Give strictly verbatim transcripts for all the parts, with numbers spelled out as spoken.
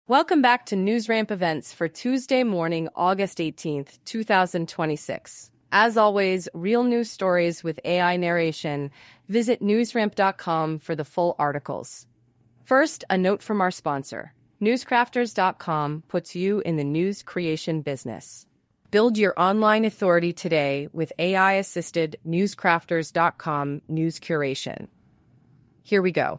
Welcome back to NewsRamp events for Tuesday morning, August eighteenth, two thousand twenty-six. As always, real news stories with A I narration. Visit newsramp dot com for the full articles. First, a note from our sponsor. newscrafters dot com puts you in the news creation business. Build your online authority today with A I-assisted newscrafters dot com news curation. Here we go.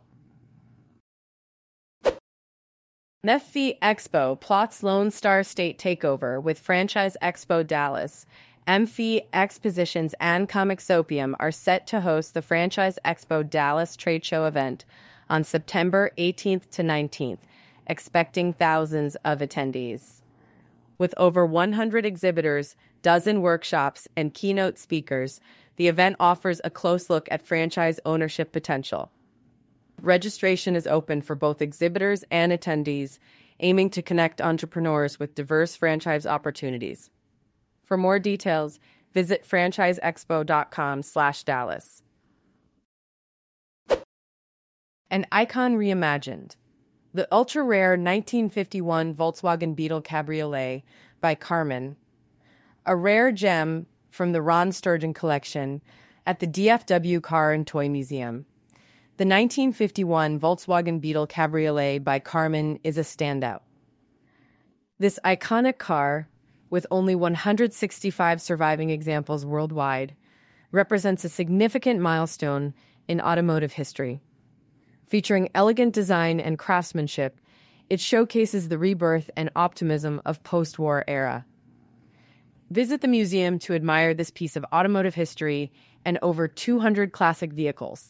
M F V Expo plots Lone Star State takeover with Franchise Expo Dallas. M F V Expositions and Comixopium are set to host the Franchise Expo Dallas trade show event on September eighteenth to nineteenth, expecting thousands of attendees. With over one hundred exhibitors, dozen workshops, and keynote speakers, the event offers a close look at franchise ownership potential. Registration is open for both exhibitors and attendees, aiming to connect entrepreneurs with diverse franchise opportunities. For more details, visit franchise expo dot com slash Dallas. An icon reimagined. The ultra-rare nineteen fifty-one Volkswagen Beetle Cabriolet by Karmann, a rare gem from the Ron Sturgeon collection at the D F W Car and Toy Museum. The nineteen fifty-one Volkswagen Beetle Cabriolet by Karmann is a standout. This iconic car, with only one hundred sixty-five surviving examples worldwide, represents a significant milestone in automotive history. Featuring elegant design and craftsmanship, it showcases the rebirth and optimism of post-war era. Visit the museum to admire this piece of automotive history and over two hundred classic vehicles.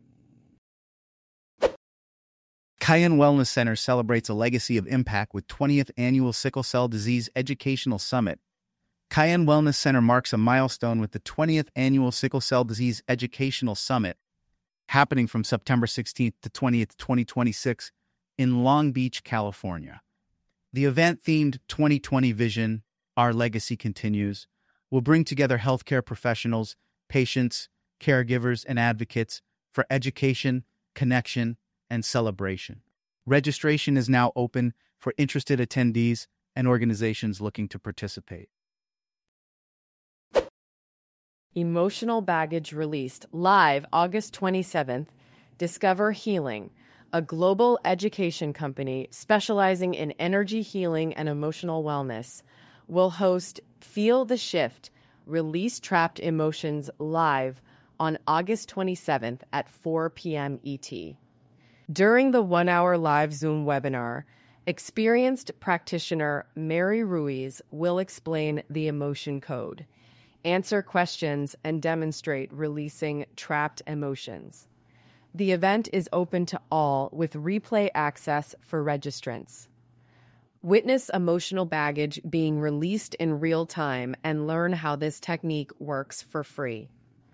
Cayenne Wellness Center celebrates a legacy of impact with twentieth Annual Sickle Cell Disease Educational Summit. Cayenne Wellness Center marks a milestone with the twentieth Annual Sickle Cell Disease Educational Summit, happening from September sixteenth to twentieth, twenty twenty-six, in Long Beach, California. The event-themed twenty twenty Vision, Our Legacy Continues, will bring together healthcare professionals, patients, caregivers, and advocates for education, connection, and celebration. Registration is now open for interested attendees and organizations looking to participate. Emotional Baggage released live August twenty-seventh. Discover Healing, a global education company specializing in energy healing and emotional wellness, will host Feel the Shift, Release Trapped Emotions live on August twenty-seventh at four p.m. E T. During the one-hour live Zoom webinar, experienced practitioner Mary Ruiz will explain the emotion code, answer questions, and demonstrate releasing trapped emotions. The event is open to all with replay access for registrants. Witness emotional baggage being released in real time and learn how this technique works for free.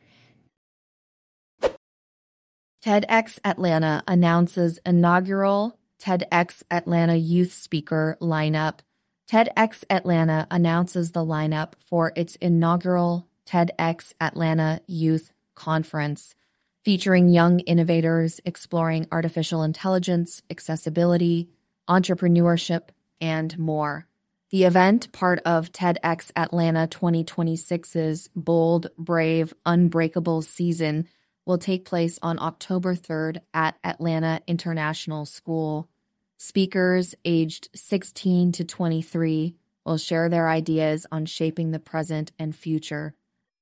TEDx Atlanta announces inaugural TEDx Atlanta Youth Speaker lineup. TEDx Atlanta announces the lineup for its inaugural TEDx Atlanta Youth Conference, featuring young innovators exploring artificial intelligence, accessibility, entrepreneurship, and more. The event, part of TEDx Atlanta twenty twenty-six's Bold, Brave, Unbreakable season, will take place on October third at Atlanta International School. Speakers aged sixteen to twenty-three will share their ideas on shaping the present and future.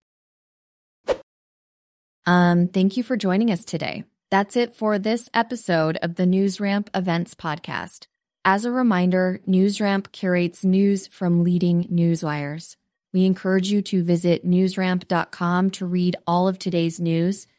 Um, thank you for joining us today. That's it for this episode of the NewsRamp Events Podcast. As a reminder, NewsRamp curates news from leading newswires. We encourage you to visit newsramp dot com to read all of today's news,